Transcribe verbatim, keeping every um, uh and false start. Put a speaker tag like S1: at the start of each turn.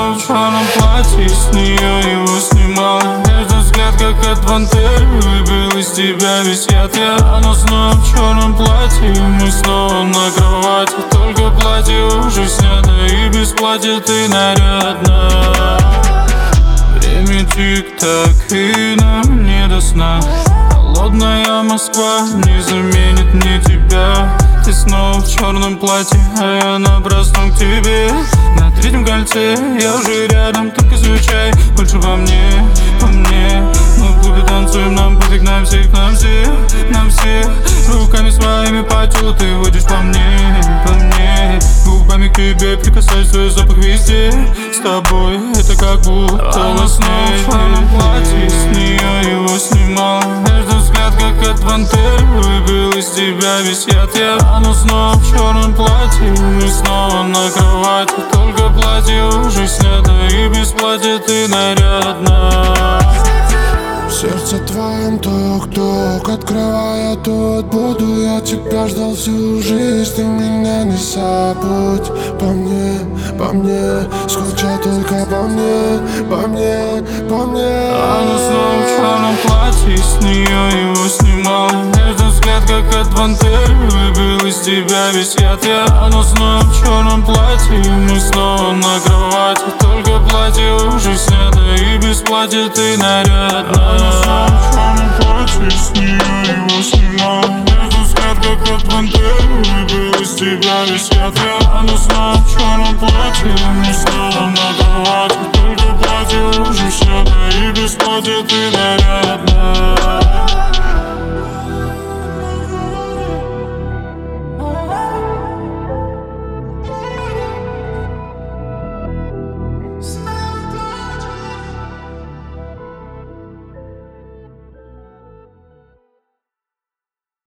S1: снова в черном платье, с нее его снимал. Этот взгляд, как от пантеры, выбил из тебя весь яд я. Она снова в черном платье, мы снова на кровати. Только платье уже снято, и без платья ты нарядна. Время тик-так, и нам не до сна. Холодная Москва не заменит мне тебя. Ты снова в черном платье, а я напрасно к тебе. На третьем кольце я уже рядом, только изучай больше во мне, во мне. Мы в клубе танцуем, нам пофиг на всех, нам всех, нам всех. Руками своими по телу ты водишь по мне, по мне. Губами к тебе прикасаюсь, свой запах везде. С тобой это как будто во сне. В черном платье, с нее его снимал. Этот взгляд, как от пантеры, выбил из тебя весь яд я. Она снова в черном платье, мы снова на кровати. Только платье уже снято, и без платья ты нарядна.
S2: В сердце твоем тук-тук, открывая тут буду. Я тебя ждал всю жизнь, ты меня не забудь. По мне, по мне, скучай только по мне, по мне, по мне.
S1: Она снова в черном платье, с нее его снимал. Этот взгляд, как от пантеры, выбил из тебя весь яд я. Она снова в черном платье, мы снова на кровати. Только платье уже снято, и без платья ты нарядна. Она снова в черном платье, с нее его снимал. Этот взгляд, как от пантеры, выбил из тебя весь яд я. Она снова в черном платье, мы снова на кровати. Только платье уже снято, и без платья ты